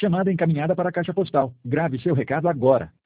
Chamada encaminhada para a caixa postal. Grave seu recado agora.